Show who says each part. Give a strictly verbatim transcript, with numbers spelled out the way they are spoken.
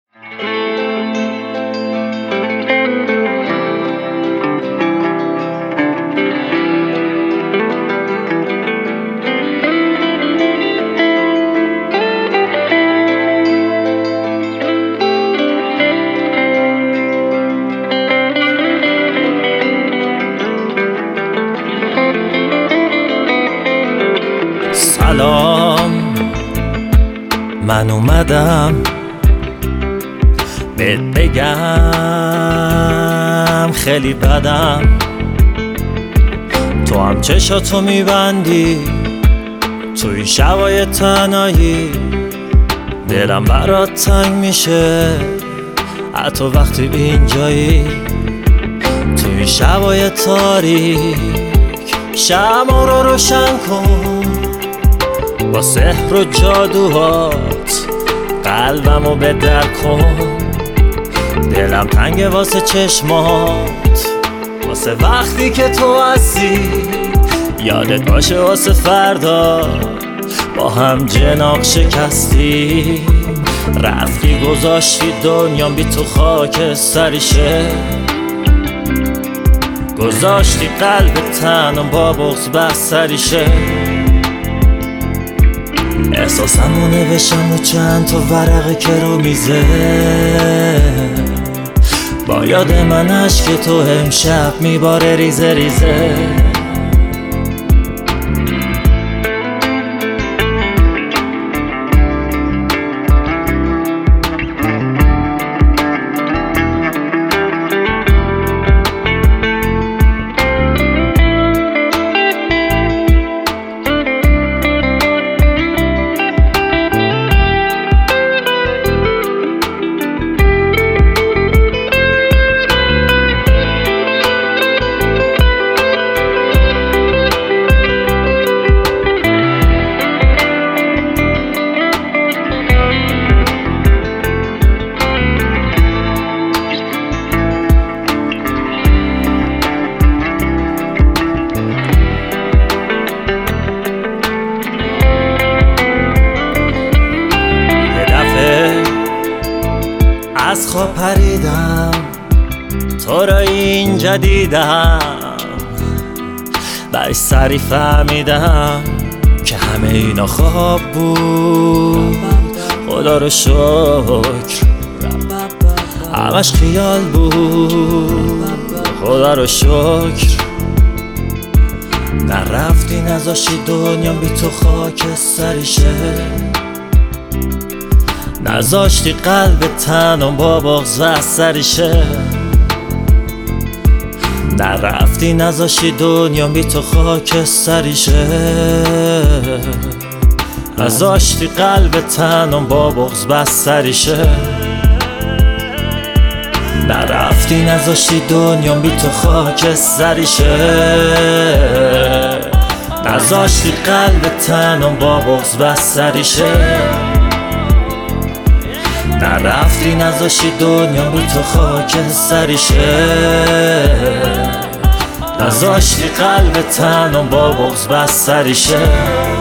Speaker 1: سلام، من اومدم بهت بگم خیلی بدم. تو هم چشاتو میبندی توی شبای تنهایی، دلم برات تنگ میشه حتی وقتی اینجایی. توی شبای تاریک شمع رو روشن کن با سحر و جادوهات، قلبمو به در کن. دلم تنگه واسه چشمات، واسه وقتی که تو هستی. یادت باشه واسه فردا با هم جناق شکستی. رفتی گذاشتی دنیام بی تو خاک سریشه، گذاشتی قلب تنم با بغض بستریشه. احساسمو نوشتم رو چند تا ورقه که رو میزه، با یاد من عشق تو امشب میباره ریزه ریزه. از خواب پریدم تو را اینجا دیدم، بهش سری فهمیدم که همه اینا خواب بود. خدا رو شکر همش خیال بود. خدا رو شکر نرفتی نذاشتی دنیا بی تو خاک سریشه، نذاشتی قلب تنم با بغض و سریشه. نرفتی نذاشتی دنیا بی تو خاک سریشه، نذاشتی قلب تنم با بغض بستریشه. نرفتی نذاشتی دنیا بی تو خاک سریشه، نذاشتی قلب تنم با بغض بستریشه. نرفتی نذاشتی دنیا بی تو خاک سریشه، نذاشتی قلب تنم با بغض بستریشه.